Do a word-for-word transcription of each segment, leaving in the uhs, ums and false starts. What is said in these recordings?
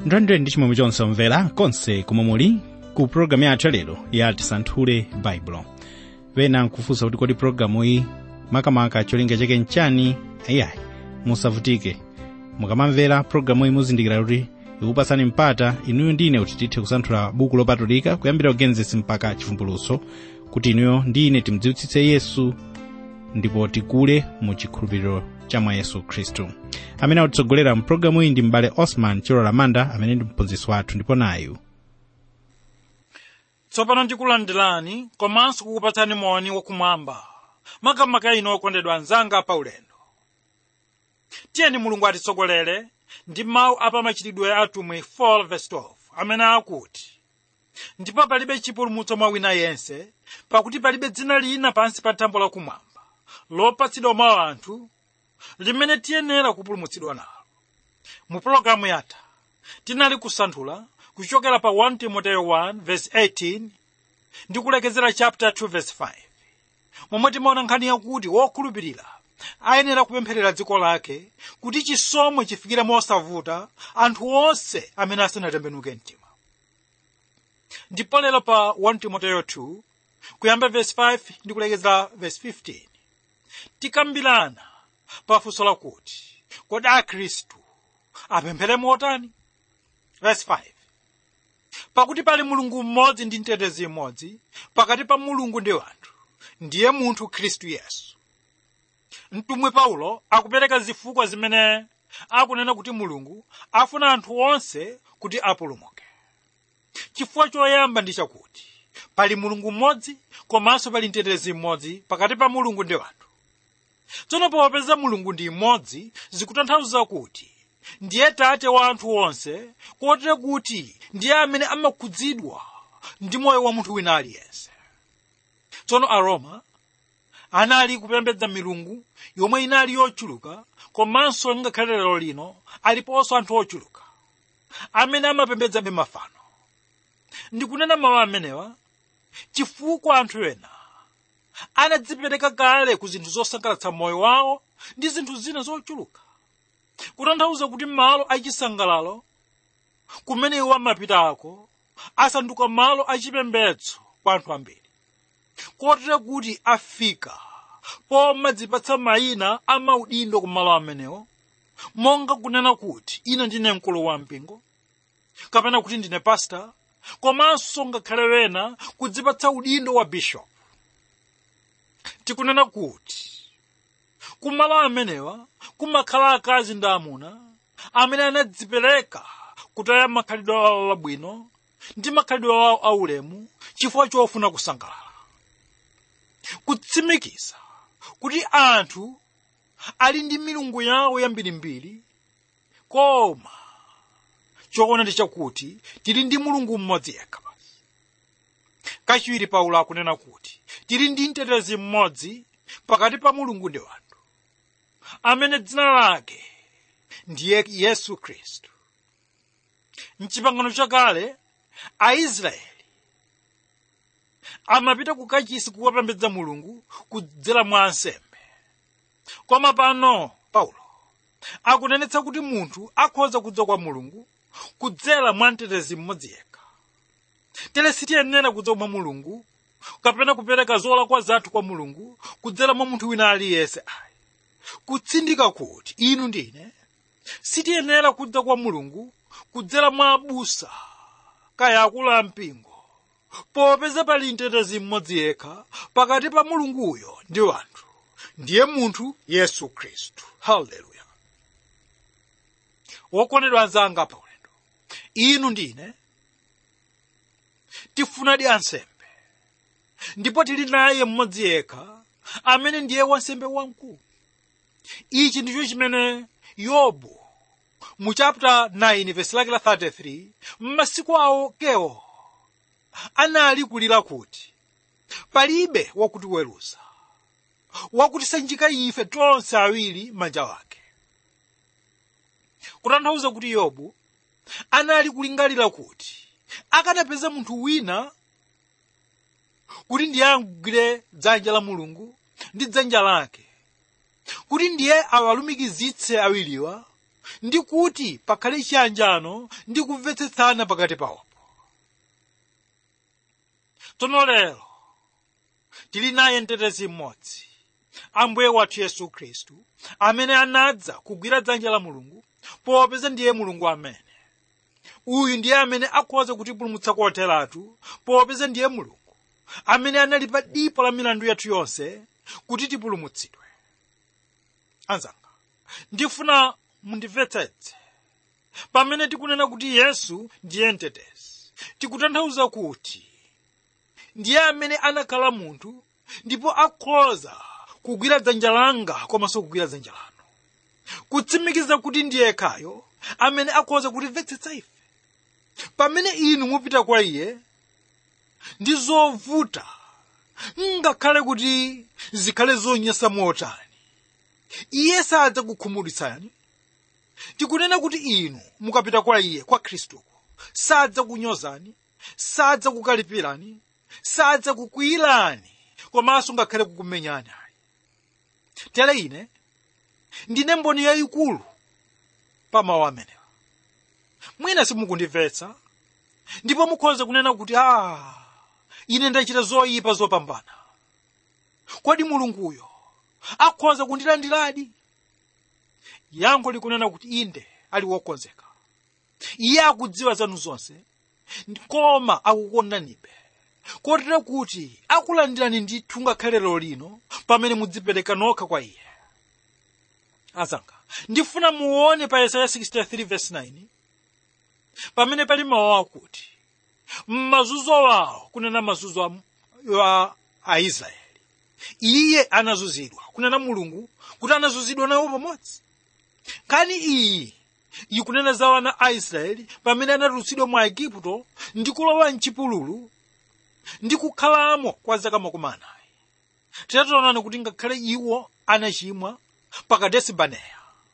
ndwandwe ndi chimwemwe chonse omvera konse kumwe muli ku programu yathu lero ya tisanthule baibulo. Wena nkufunsa kuti kodi programu iyi makamaka cholinga chake nchani? Ayayi, musavutike. Mukamamvera programu iyi muzindikira kuti ikupasani mpata inuyo ndine kuti tithe kusanthula buku lopatulika kuyambira Genesis mpaka chivumbulutso, kuti inuyo ndine timdziwitsitse Yesu ndipo tikule mu chikhulupiriro cha mwa Yesu Khristu. Amene atitsogolera mu programu iyi ndi m'bale Osman Chilola Manda, amene ndi mphunzitsi wathu ndipo nayu. Tsopano ndikulandirani komanso kukupatsani moni wakumwamba, makamaka ino okondedwa anzanga pa ulendo. Tiyeni Mulungu atitsogolere ndi mawu apa machitidwe a atumwi four verse twelve, amene akuti, ndipo palibe chipulumutso mwa wina yense, pakuti palibe dzina lina pansi pa thambo lakumwamba lopatsidwa mwa anthu limene tiyenera kupulumutsidwa nalo. Mu programu yatha tinali kusanthula kuchokera pa first Timothy one verse eighteen ndi kulekezera chapter two verse five, momwe timaona nkhani yakuti wokhulupirira ayenera kupempherera dziko lake kuti chisomo chifikire mosavuta anthu onse amene asanatembenuke mtima. Ndipo lero pa first Timothy two kuyamba verse five ndi kulekezera verse fifteen tikambirana pafunso lakuti kodi akhristu apemphere motani? Verse five, pakuti pali Mulungu mmodzi ndi mtetezi mmodzi pakati pa Mulungu ndi anthu, ndiye munthu Khristu Yesu. Mtumwi Paulo akupereka zifukwa zimene akunena kuti Mulungu afuna anthu onse kuti apulumuke. Chifukwa choyamba ndi chakuti pali Mulungu mmodzi komanso pali mtetezi mmodzi pakati pa Mulungu ndi anthu. Tsono popeza Mulungu ndi mmodzi, zikutanthauza kuti ndiye tate wa anthu onse, kotero kuti ndiye amene amakhudzidwa ndi moyo wa munthu wina aliyense. Tsono Aroma anali kupembedza milungu yomwe inali yochuluka, komanso ngakhale lero lino aliponso anthu ochuluka amene amapembedzabe mafano. Ndikunena mawu amenewa chifukwa anthu ena anadzipereka kale ku zinthu zosangalatsa moyo wawo ndi zinthu zina zochuluka, kutanthauza kuti malo achisangalalo kumene iwo amapitako asanduka malo achipembedzo kwa anthu ambiri, kotero kuti afika pomadzipatsa mayina a maudindo ku malo amenewo, monga kunena kuti ine ndine mkulu wa mpingo, kapena kuti ndine pastor, komanso ngakhale wena kudzipatsa udindo wa bishop. Tikunena kuti kumalo amenewa kumakhala akazi ndi amuna amene anadzipereka kutaya makhalidwe awo abwino ndi makhalidwe awo aulemu chifukwa chofuna kusangalala, kutsimikiza kuti anthu ali ndi milungu yawo yambirimbiri, koma choona ndi chakuti tili ndi Mulungu mmodzi yekha basi. Kachiwiri Paulo akunena kuti tili ndi mtetezi mmodzi pakati pa Mulungu ndi anthu, amene dzina lake ndiye Yesu Khristu. M'chipangano chakale Aisraeli amapita ku kachisi kukapembedza Mulungu kudzera mwa ansembe, koma pano Paulo akunenetsa kuti munthu akhoza kudza kwa Mulungu kudzera mwa mtetezi mmodzi yekha. Tere sitiyenera kudza kwa Mulungu kapena kupereka zolakwa zathu kwa Mulungu kudzera mwa munthu wina aliyense ayi. Kutsindika kuti inu ndine sitiyenera kudza kwa Mulungu kudzera mwa abusa kaya akulu ampingo, popeza pali mtetezi mmodzi yekha pakati pa Mulunguyo ndi anthu, ndiye munthu Yesu Khristu. Haleluya. Wokondedwa anzanga pa ulendo, inu ndine tifunadi ansembe, ndipo tili naye mmodzi yekha amene ndiye wansembe wamkulu. Ichi ndicho chimene Yobu mu chapter nine verse lake la thirty-three m'masiku awo kewo anali kulira kuti palibe wakutiweruza, wakutisanjika ife tonse awiri manja wake. Kutanthauza kuti Yobu anali kulingalira kuti akanapeza munthu wina kuti ndiye agwire dzanja la Mulungu ndi dzanja lake, kuti ndiye awalumikizitse awiriwa ndi kuti pakhale chiyanjano ndi kumvetsetsana pakati pawo. Tsono lero tili naye mtetezi mmodzi, Ambuye wathu Yesu Khristu, amene anadza kugwira dzanja la Mulungu, popeza ndiye Mulungu amene. Uyu ndiye amene akhoza kutipulumutsa kotheratu, popeza ndiye Mulungu amene analipa dipo la milandu yathu yonse kuti tipulumutsidwe. Anzanga, ndifuna mundimvetsetse. Pamene tikunena kuti Yesu ndiye mtetezi, tikutanthauza kuti ndiye amene anakhala munthu ndipo akhoza kugwira dzanja langa komanso kugwira dzanja lanu, kutsimikiza kuti ndiye yekhayo amene akhoza kutimvetsetsa ife. Pamene inu mupita kwa iye ndi zovuta, ngakhale kuti zikhale zonyansa motani, iye sadza kukhumudwitsani. Tikunena kuti inu mukapita kwa iye, kwa Khristu, sadza kunyozani, sadza kukalipirani, sadza kukwiyirani, komanso ngakhale kukumenyani. Tere ine ndine mboni yayikulu pa mawu amenewa. Mwina simukundimvetsa, ndipo mukhoza kunena kuti ah, ine ndachita zoyipa zopambana. Kodi Mulunguyo akhoza kundilandiradi? Yankho likunena kuti inde, ali wokonzeka. Iye akudziwa zanu zonse, koma akukondanibe, kotero kuti akulandirani ndithu ngakhale lero lino pamene mudzipereka nokha kwa iye. Azanga, ndifuna muone pa Yesaya sixty-three verse nine, pamene pali mawu akuti m'mazunzo wawo, kunena mazunzo wa Aisraeli, iye anazunzidwa, kunena Mulungu kuti anazunzidwa nawo pamodzi. Kani iyi ikunena za wana a Israeli pamene anatulutsidwa mwa Igupto ndi kulowa m'chipululu ndi kukhalamo kwa zaka makumi anayi. Titaonani kuti ngakhale iwo anachimwa pa Kadesi Barinea,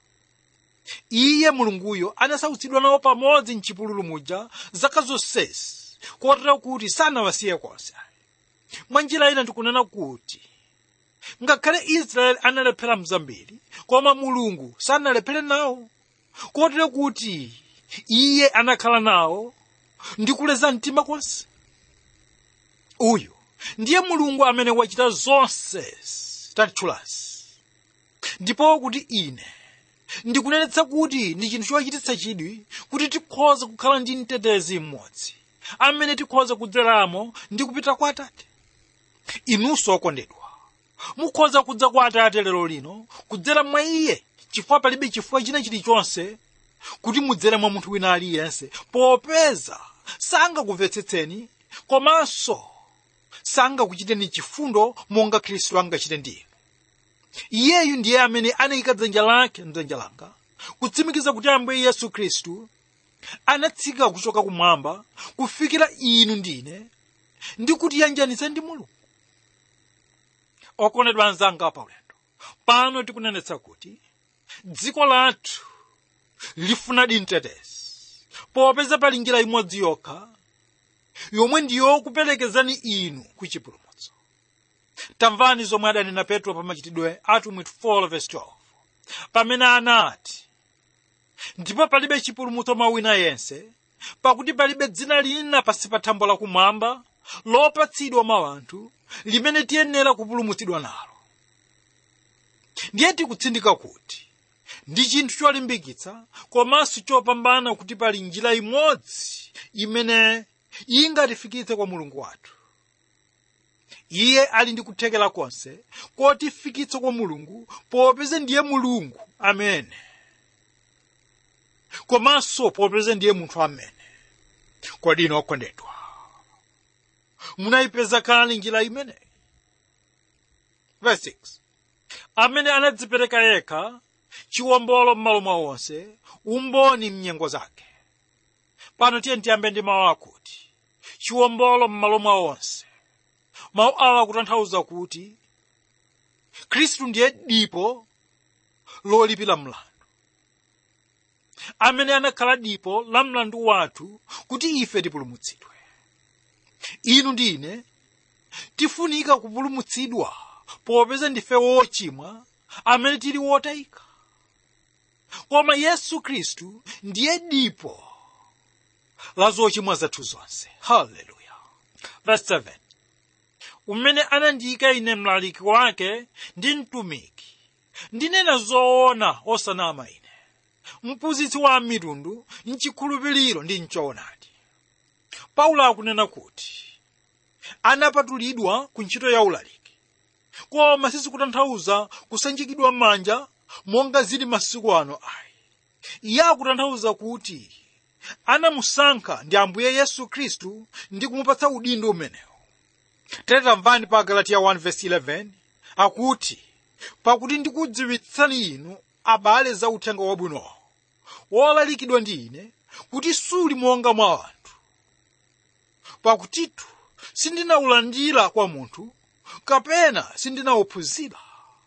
iye Mulunguyo anasautsidwa nawo pamodzi m'chipululu muja zaka zonsezi, kotero kuti sanawasiye konse. Mwa njira ina tikunena kuti ngakhale Israeli analephera mzambiri, koma Mulungu sanalephera nawo, kotero kuti iye anakhala nawo ndi kuleza mtima konse. Uyu ndiye Mulungu amene wachita zonse tatchulazi. Ndipo kuti ine ndikunenetsa kuti ndi chinthu chochititsa chidwi kuti tikhoza kukhala ndi mtetezi mmodzi amene tikhoza kudzeramo ndi kupita kwa Atate. Inunso okondedwa, mukhoza kudza kwa Atate lero lino kudzera mwa iye, chifukwa palibe chifukwa china chilichonse kuti mudzere mwa munthu wina aliyense, popeza sangakumvetsetseni komanso sangakuchiteni chifundo monga Khristu angachite ndi inu. Iyeyu ndiye amene anayika dzanja lake m'dzanja langa, kutsimikiza kuti Ambuye Yesu Khristu anatsika kuchoka kumwamba kufikira inu ndine ndi kutiyanjanitsa ndi Mulungu. Okondedwa anzanga pa ulendo, pano tikunenetsa kuti dziko lathu lifuna mtetezi, popeza pali njira imodzi yokha yomwe ndiyo kuperekezani inu ku chipulumutso. Tamvani zomwe adanena Petro pa machitidwe atumwi four verse twelve, pamene anati, ndipo palibe chipulumutso mwa wina yense, pakuti palibe dzina lina pansi pa thambo lakumwamba lopatsidwa mwa anthu limene tiyenera kupulumutsidwa nalo. Ndiye tikutsindika kuti ndi chinthu cholimbikitsa komanso chopambana kuti pali njira imodzi imene ingatifikitse kwa Mulungu wathu. Iye ali ndi kuthekera konse kotifikitsa kwa Mulungu, popeza ndiye Mulungu amene, komanso popeza ndiye munthu amene. Kodi inu okondedwa, munayipeza kale njira imene? Verse six, amene anadzipereka yekha chiwombolo m'malo mwa onse, umboni m'nyengo zake. Pano tiye tiyambe ndi mawu akuti chiwombolo m'malo mwa onse. Mawu awa akutanthauza kuti Khristu ndiye dipo lolipira mlandu, amene anakhala dipo la mlandu wathu kuti ife tipulumutsidwe. Inu ndine tifunika kupulumutsidwa popeza ndife wochimwa amene tili wotayika. koma Yesu Khristu ndiye dipo la zochimwa zathu zonse. Haleluya. Verse seven. Umene anandiyika ine mlaliki wake ndi mtumiki, ndinena zoona osanama ine, mphunzitsi wa mitundu mchikhulupiriro ndi mchoonadi. Paulo akunena kuti anapatulidwa ku ntchito ya ulaliki, koma sizikutanthauza kusanjikidwa manja monga zili masiku ano ayi. Iye akutanthauza kuti anamusankha ndi Ambuye Yesu Khristu ndi kumupatsa udindo umenewo. Tamvani pa Galatiya one verse eleven akuti, pakuti ndikudziwitsani inu abale za uthenga wabwinowo wolalikidwa ndi ine, kuti suli monga mwa anthu. Pakutitu sindinawulandira kwa munthu, kapena sindinawuphunzira,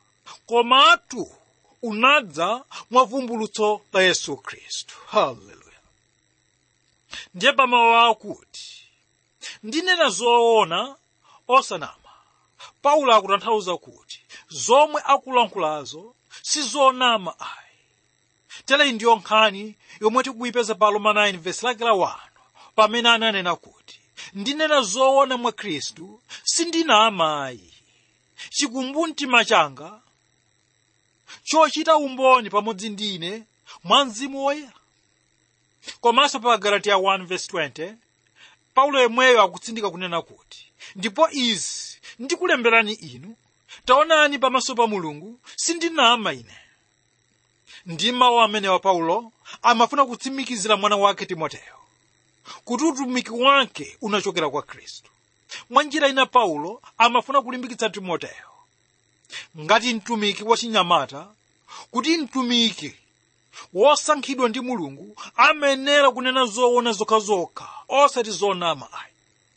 komatu unadza mwa vumbulutso la Yesu Khristu. Haleluya. Ndiye pamawu akuti ndinena zoona osanama, Paulo akutanthauza kuti zomwe akulankhulazo si zonama ayi. Tere ndiyo nkhani yomwe tikuyipeza pa Roma nine verse lake la one, pamene ananena kuti ndinena zoona mwa Khristu sindinama ayi. Chikumbumtima changa chochita umboni pamodzi ndine mwa Mzimu Woyera. Komanso pa Galatiya one verse twenty, Paulo yemweyo akutsindika kunena kuti ndipo izi ndikulemberani inu, taonani pamaso pa Mulungu sindinama ine. Ndi mawu amene wa Paulo amafuna kutsimikizira mwana wake Timoteyo kuti utumiki wake unachokera kwa Khristu. Mwa njira ina Paulo amafuna kulimbikitsa Timoteyo ngati mtumiki wachinyamata kuti mtumiki wosankhidwa ndi Mulungu amenera kunena zoona zokhazokha osati zonama ayi.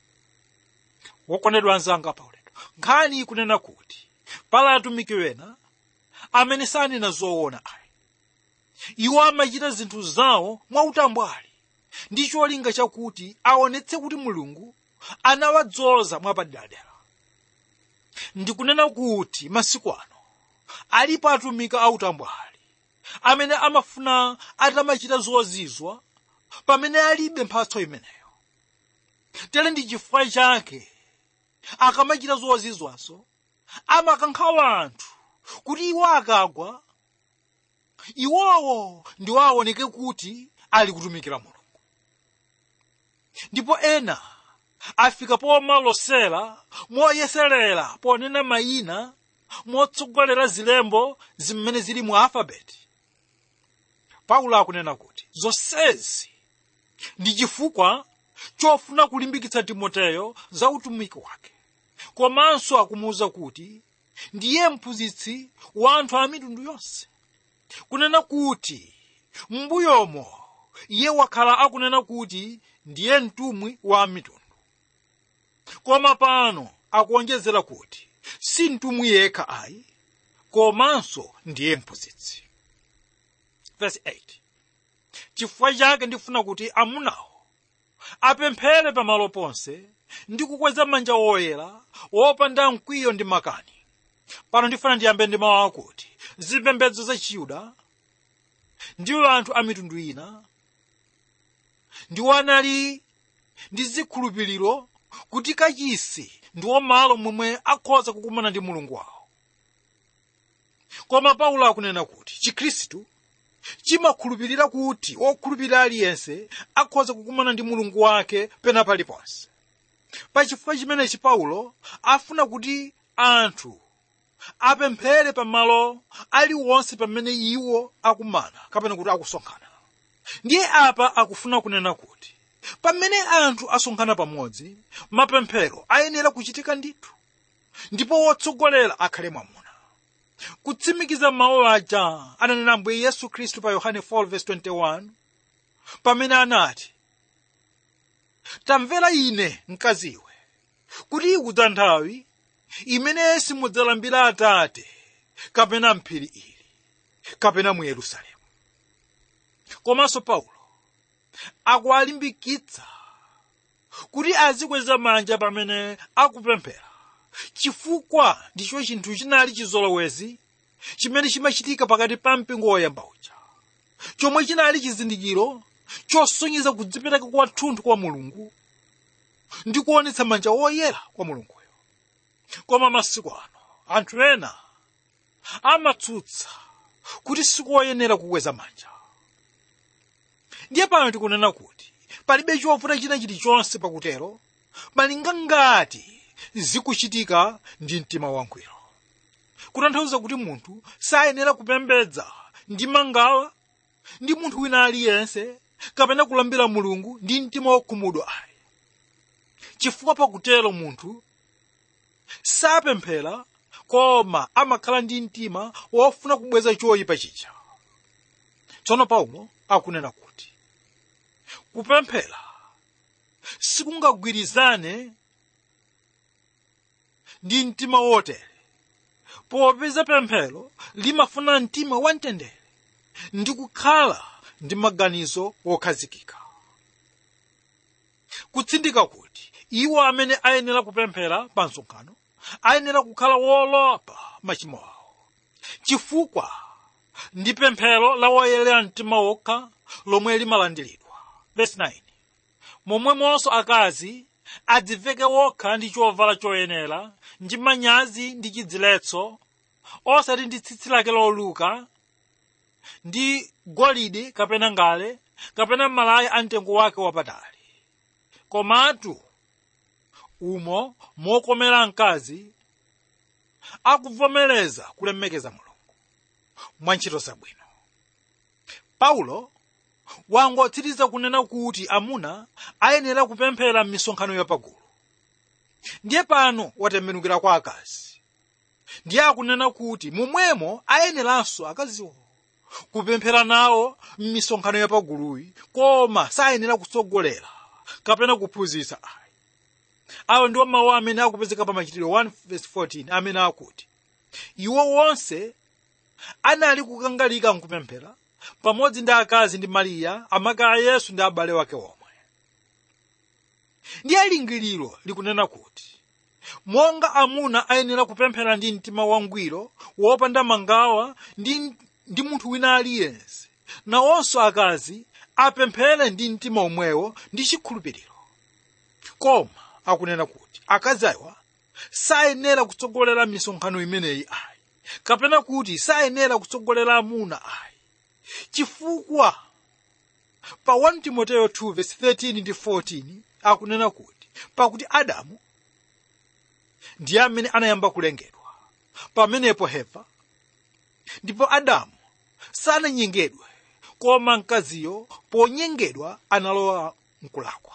Wokondedwa anzanga pa ulendo, nkhani ikunena kuti pali atumiki wena amene sanena zoona ayi. Iwo amachita zinthu zawo mwautambwali ndi cholinga chakuti aonetse kuti Mulungu anawadzoza mwapaderadera. Ndikunena kuti masiku ano alipo atumiki autambwali amene amafuna atamachita zozizwa pamene alibe mphatso imeneyo. Tere ndi chifukwa chake akamachita zozizwaso amakankha anthu kuti iwo akagwa iwowo ndi waoneke kuti ali kutumikira Mulungu. Ndipo ena afika pomalosera moyeserera ponena mayina motsogolera zilembo zimene zili mu alfabeti. Paulo akunena kuti zonsezi ndi chifukwa chofuna kulimbikitsa Timoteyo za utumiki wake, komanso akumuwuza kuti ndiye mphunzitsi wa anthu a mitundu yonse. Kunena kuti m'mbuyomo iye wakhala akunena kuti ndiye mtumwi wa mitundu, koma pano akuonjezera kuti si mtumwi yekha ayi, komanso ndiye mphunzitsi. Verse eight. Chifukwa chake ndifuna kuti amunawo apemphere pamalo ponse ndi kukweza manja woyera wopanda mkwiyo ndi makani. Pano ndifuna ndiyambe ndi mawu akuti zipembedzo za Chiyuda ndiwo anthu a mitundu ina ndiwo anali ndi zikhulupiriro kuti kachisi ndiwo malo momwe akhoza kukumana ndi Mulungu wawo. Koma Paulo akunena kuti Chikhristu chimakhulupirira kuti okhulupirira aliyense akhoza kukumana ndi Mulungu wake pena paliponse. Pachifukwa chimenechi Paulo afuna kuti anthu apemphere pamalo aliwonse pamene iwo akumana kapena kuti akusonkhana. Ndiye apa akufuna kunena kuti pamene anthu asonkhana pamodzi, mapemphero ayenera kuchitika ndithu, ndipo wotsogolera akhale mwamuna. Kutsimikiza mawu aja ananena Ambuye Yesu Khristu pa Yohane four verse twenty-one pamene anati, tamvera ine mkaziwe kuti ikudza nthawi imene simudzalambira Atate kapena mphiri ili kapena mu Yerusalemu. Komanso Paulo akuwalimbikitsa kuti azikweza manja pamene akupemphera, chifukwa ndicho chinthu chinali chizolowezi chimene chimachitika pakati pa mpingo woyamba uja. chomwe chinali chizindikiro chosonyeza kudzipereka kwathunthu kwa Mulungu ndi kuonetsa manja oyera kwa Mulunguyo. Koma masiku ano anthu ena amatsutsa kuti sikoyenera kukweza manja. Ndiye pano tikunena kuti palibe chovuta china chilichonse pakutero malinga ngati zikuchitika ndi mtima wangwiro. Kutanthauza kuti munthu sayenera kupembedza ndi mangawa ndi munthu wina aliyense kapena kulambira Mulungu ndi mtima wokhumudwa ayi. Chifukwa pakutero munthu sapemphera koma amakhala ndi mtima wofuna kubweza choyipa chija. Tsono Paulo akunena kuti kupemphera sikungagwirizane ndi mtima wotere, popeza pemphero limafuna mtima wamtendere ndi kukhala ndi maganizo wokhazikika. Kutsindika kuti iwo amene ayenera kupemphera pa msonkhano ayenera kukhala wolapa machimo awo, chifukwa ndi pemphero la woyera mtima wokha lomwe limalandiridwa. Verse nine. Momwemonso akazi adziveke wokha ndi chovala choyenera ndi manyazi ndi chidziletso, osati ndi tsitsi lake loluka ndi golide kapena ngale kapena malaya a mtengo wake wapatali, komatu umo mokomera mkazi akuvomereza kulemekeza Mulungu mwa ntchito zabwino. Paulo wangotsiriza kunena kuti amuna ayenera kupemphera m'misonkhano yapagulu. Ndiye pano watembenukira kwa akazi. Ndiye akunena kuti momwemo ayeneranso akaziwo kupemphera nawo m'misonkhano yapaguluyi, koma sayenera kutsogolera kapena kuphunzitsa ayi. Awo ndiwo mawu amene akupezeka pa Machitidwe one verse fourteen amene akuti iwo wonse anali kukangalika mkupemphera pamodzi ndi akazi ndi Mariya amake a Yesu ndi abale wake omwe. Ndiye lingiliro likunena kuti monga amuna ayenera kupemphera ndi mtima wangwiro wopanda mangawa ndi, ndi munthu wina aliyense, nawonso akazi apemphere ndi mtima omwewo ndi chikhulupiriro. Koma akunena kuti akazi ayiwa sayenera kutsogolera misonkhano imeneyi ayi, kapena kuti sayenera kutsogolera amuna ayi, chifukwa pa first Timothy two verse thirteen ndi fourteen akunena kuti pakuti Adamu ndiye amene anayamba kulengedwa, pamenepo Heva, ndipo Adamu sananyengedwe, koma mkaziyo ponyengedwa analowa mkulakwa.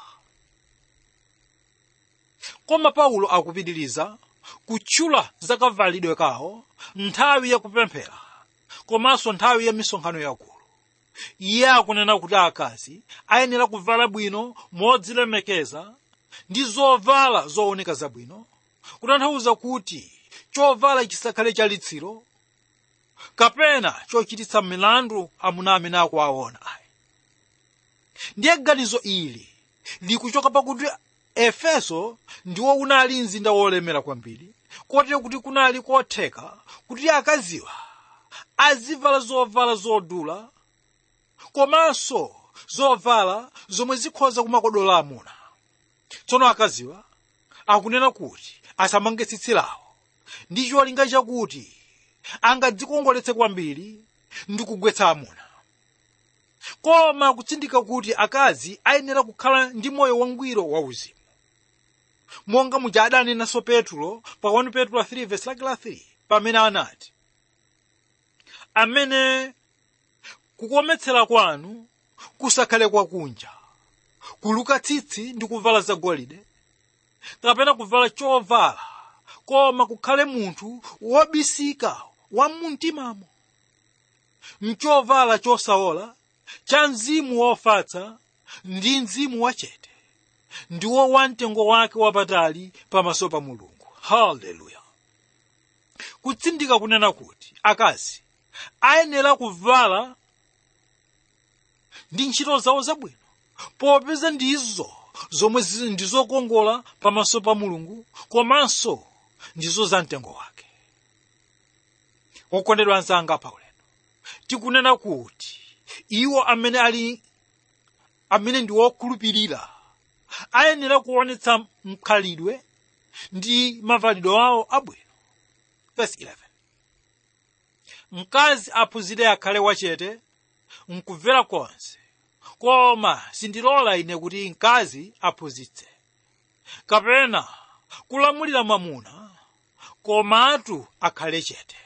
Koma Paulo akupitiriza kutchula zakavalidwe kawo nthawi ya kupemphera komanso nthawi ya misonkhano yakulu. Iye akunena kuti akazi ayenera kuvala bwino modzilemekeza ndi zovala zooneka zabwino, kutanthauza kuti chovala chisakhale chalitsiro kapena chochititsa milandu amuna amene akuwaona ayi. Ndiye ganizo ili likuchoka pakuti Efeso ndiwo unali mzinda wolemera kwambiri, kotero kuti kunali kotheka kuti akaziwa azivala zovala zodula komanso zovala zomwe zikhoza kumakodola amuna. Tsono akaziwa akunena kuti asamange tsitsi lawo ndi cholinga chakuti angadzikongoletse kwambiri ndi kugwetsa amuna. Koma kutsindika kuti akazi ayenera kukhala ndi moyo wangwiro wauzimu, monga muja adanenanso Petro pa first Petro three verse like la three pamene anati amene kukometsera kwanu kusakhale kwakunja, kuluka tsitsi ndi kuvala zagolide kapena kuvala chovala, koma kukhale munthu wobisika wa mumtimamo, mchovala chosaola cha mzimu wofatsa ndi mzimu wachete, ndiwo wamtengo wake wapatali pamaso pa Mulungu. Haleluya. Kutsindika kunena kuti akazi ayenera kuvala ndi ntchito zawo zabwino, popeza ndizo zomwe ndizokongola pamaso pa Mulungu komanso ndizo za mtengo wake. Okondedwa anzanga pa ulendo, tikunena kuti iwo amene ali amene ndi wokhulupirira ayenera kuonetsa mkhalidwe ndi mavalidwe awo abwino. Verse eleven. Mkazi aphunzire akhale wachete mkumvera konse, koma sindilola ine kuti mkazi aphunzitse kapena kulamulira mwamuna, komatu akhale chete.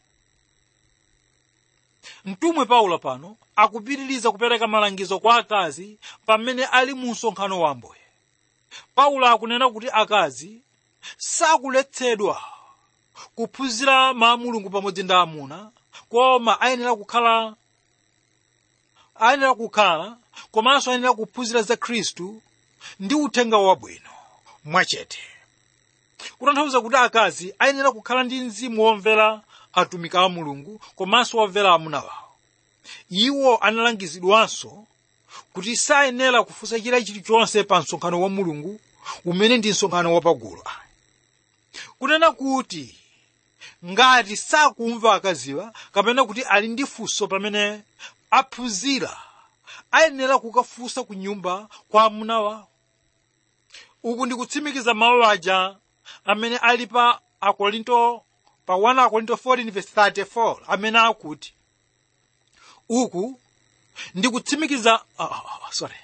Mtumwi Paulo pano akupitiriza kupereka malangizo kwa akazi pamene ali mu msonkhano wa Ambuye. Paulo akunena kuti akazi sakuletsedwa kuphunzira mawu a Mulungu pamodzi ndi amuna, koma ayenera kukhala ayenera kukhala komanso ayenera kuphunzira za Khristu ndi uthenga wabwino mwachete. Kutanthauza kuti akazi ayenera kukhala ndi mzimu womvera atumiki a Mulungu komanso womvera amuna wawo. Iwo analangizidwanso kuti sayenera kufunsa china chilichonse pa msonkhano wa Mulungu umene ndi msonkhano wapagulu. Kunena kuti ngati sakumva akaziwa kapena kuti ali ndi funso pamene aphunzira, ayenera kukafunsa ku nyumba kwa amuna wawo. Uku ndi kutsimikiza mawu aja amene ali pa Akorinto pa first Akorinto fourteen verse thirty-four amene akuti uku ndi kutsimikiza uh, uh, sorry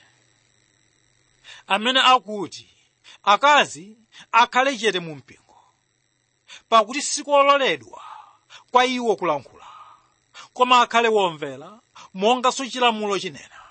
amene akuti akazi akhale chete mu mpingo, pakuti sikololedwa kwa iwo kulankhula, koma akhale womvera monga chilamulo chinena.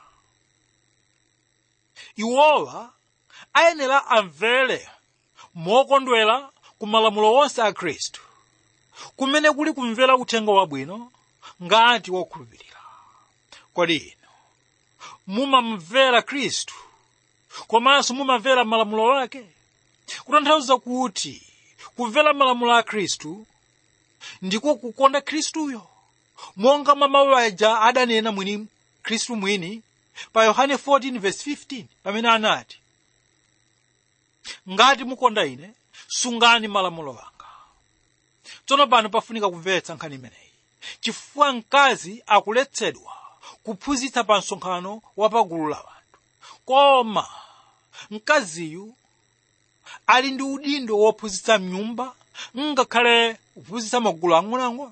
Iwowa ayenera amvere mokondwera ku malamulo onse a Khristu, kumene kuli kumvera uthenga wabwino ngati wokhulupirira. Kodi inu mumamvera Khristu komanso mumamvera malamulo ake? Kutanthauza kuti kumvera malamulo a Khristu ndiko kukonda Khristuyo, monga mawu aja adanena mwini Khristu mwini pa Yohane fourteen verse fifteen pamene anati, ngati mukonda ine sungani malamulo anga. Tsono pano pafunika kumvetsa nkhani imeneyi, chifukwa mkazi akuletsedwa kuphunzitsa pa msonkhano wapagulu la wanthu, koma mkaziyu ali ndi udindo wophunzitsa mnyumba, ngakhale kuphunzitsa magulu ang'onoang'ono.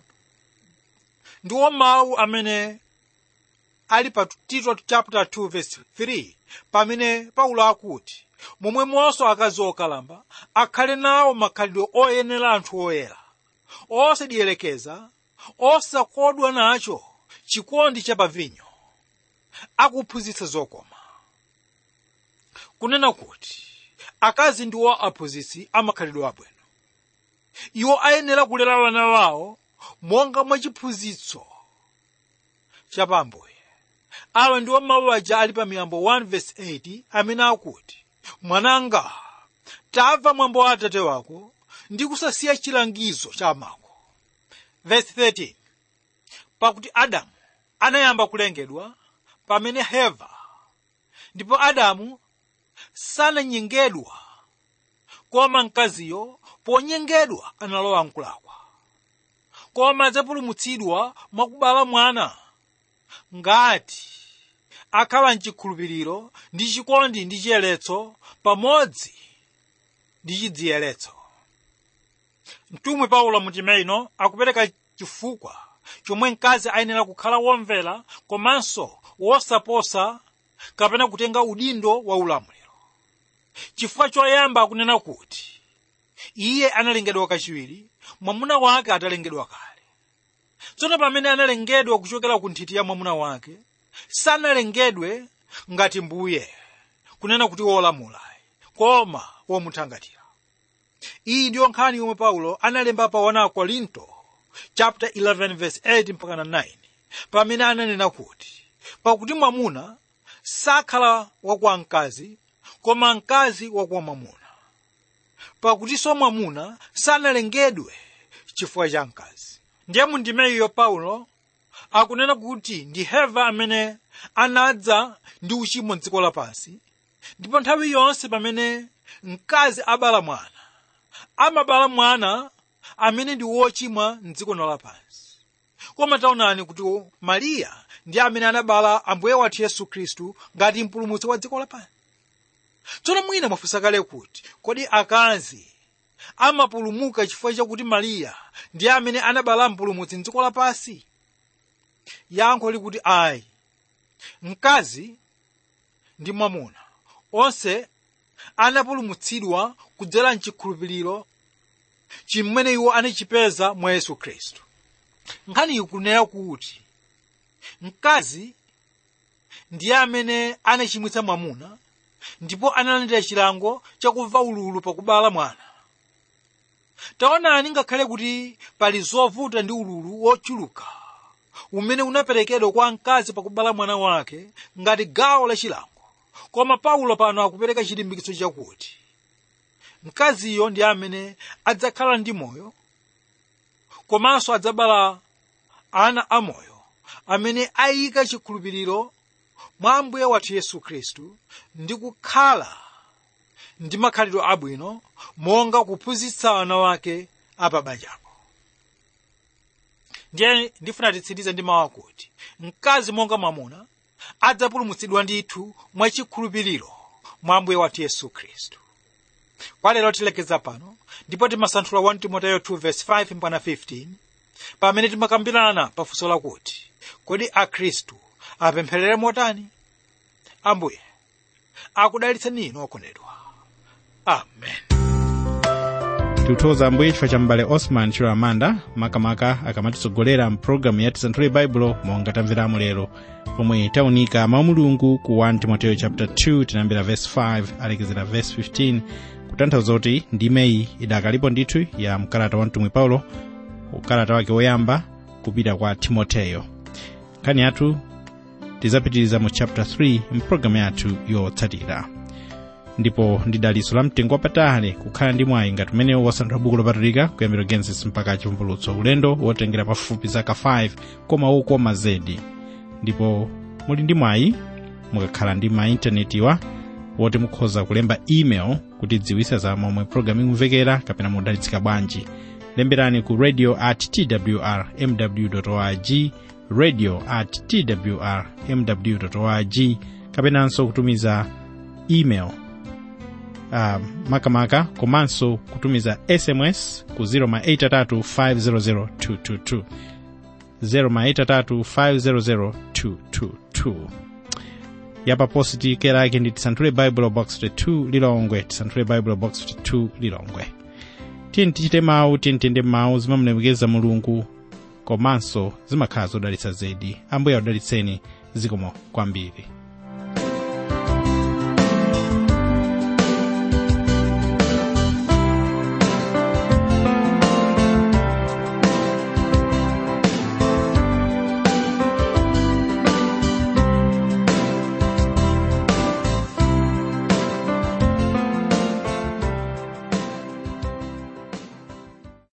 Ndiwo mawu amene ali pa Tito chapter two verse three pamene Paulo akuti momwemonso akazi okalamba akhale nawo makhalidwe oyenera anthu oyera, osadiyelekeza, osakodwa nacho chikondi cha pavinyo, akuphunzitsa zokoma. Kunena kuti akazi ndiwo aphunzitsi amakhalidwe abwino. Iwo ayenera kulera wana wawo monga mwa chiphunzitso cha pa Ambuye. Awa ndiwo mawu aja ali pa Miyambo one verse eight amene akuti, mwananga tamva mwambo wa atate wako ndi kusasiya chilangizo cha amako. Verse thirteen, pakuti Adamu anayamba kulengedwa pamene Heva, ndipo Adamu sananyengedwa, koma mkaziyo ponyengedwa analowa mkulakwa. Koma adzapulumutsidwa mwakubala mwana ngati akhala mchikhulupiriro ndi chikondi ndi chiyeretso pamodzi ndi chidziyeretso. Mtumwi Paulo mutime ino akupereka chifukwa chomwe mkazi ayenera kukhala womvera komanso wosaposa kapena kutenga udindo wa ulamuliro. Chifukwa choyamba akunena kuti iye analengedwa kachiwiri, mwamuna wake atalengedwa kale. Tsono pamene analengedwa kuchokera ku nthiti ya mwamuna wake, sanalengedwe ngati mbuye, kunena kuti wolamula, koma womuthangatira. Iyi ndiyo nkhani yomwe Paulo analemba pa first Akorinto chapter eleven verse eight mpaka nine pamene ananena kuti pakuti mwamuna sakhala wakwa mkazi, koma mkazi wakwa mwamuna, pakutinso mwamuna sanalengedwe chifukwa cha mkazi. Ndiye mundime iyo Paulo akunena kuti ndi Heva amene anadza ndi uchimo m'dziko lapansi, ndipo nthawi yonse pamene mkazi abala mwana, amabala mwana amene ndi wochimwa m'dziko lapansi. koma taonani kuti Mariya ndi amene anabala Ambuye wathu Yesu Khristu ngati mpulumutsi wa dziko lapansi. Tsono mwina mwafunsa kale kuti kodi akazi amapulumuka chifukwa chakuti Mariya ndi amene anabala mpulumutsi m'dziko lapansi? Yankho likuti ayi. Mkazi ndi mwamuna onse anapulumutsidwa kudzera m'chikhulupiriro chimene iwo anachipeza mwa Yesu Khristu. Nkhani ikunena kuti mkazi ndiye amene anachimwitsa mwamuna ndipo analandira chilango chakumva ululu pakubala mwana. Taonani ngakhale kuti pali zovuta ndi ululu wochuluka umene unaperekedwa kwa mkazi pakubala mwana wake ngati gawo la chilango, koma Paulo pano akupereka chilimbikitso chakuti mkaziyo ndi amene adzakhala ndi moyo komanso adzabala ana amoyo amene ayika chikhulupiriro mwa Ambuye wathu Yesu Khristu ndi kukhala ndi makhalidwe abwino monga kuphunzitsa ana wake apabanjapo. Ndiye ndifuna titsirize ndi mawu akuti mkazi monga mwamuna adzapulumutsidwa ndithu mwa chikhulupiriro mwa Ambuye wathu Yesu Khristu. Kwa lero tilekeza pano ndipo timasanthula first Timoteyo two verse five mpaka fifteen pamene timakambirana pafunso lakuti kodi akhristu apempherere motani? Ambuye akudalitseni inu okondedwa. Amen. Tikuthokoza Ambuye chifukwa cha m'bale Osman Chilo Amanda makamaka akamatitsogolera mpulogalamu ya Tisanthule Baibulo monga tamveramu lero, pomwe taunika mawu Mulungu ku first Timoteyo chapter two tinambira verse five alekezera verse fifteen, kutanthauza kuti ndimeyi idakalipo ndithu ya mkalata wa mtumwi Paulo, ukalata wake woyamba kupita kwa Timoteyo. Nkhani yathu tizapitiriza mu chapter three mpulogalamu yathu yotsatira. Ndipo ndidaliso la mtengo wapatali kukhala ndi mwayi ngati umene wasanthula buku lopatulika kuyambira Genesis mpaka chivumbulutso, ulendo wotengera pafupi zaka five koma wokoma zedi. Ndipo muli ndi mwayi mukakhala ndi ma internetiwa woti mukhoza kulemba email kuti dziwisa za momwe programu imvekera kapena mudalitsika bwanji. Lemberani ku radio at t w r m w dot org, radio at t w r m w dot org, kapenanso kutumiza email Uh, makamaka komanso kutumiza S M S ku zero eight three five zero zero two two two, zero eight three five zero zero two two two. Yapa positi kera yake ndi Tisanthule Bible Box fifty-two Lilongwe, Tisanthule Bible Box fifty-two Lilongwe. Tiyeni tichite mawu, tiyeni tiyende mawu zimamulemekeza Mulungu komanso zimakhala zodalitsa zedi. Ambuye adalitseni zikomo kwambiri.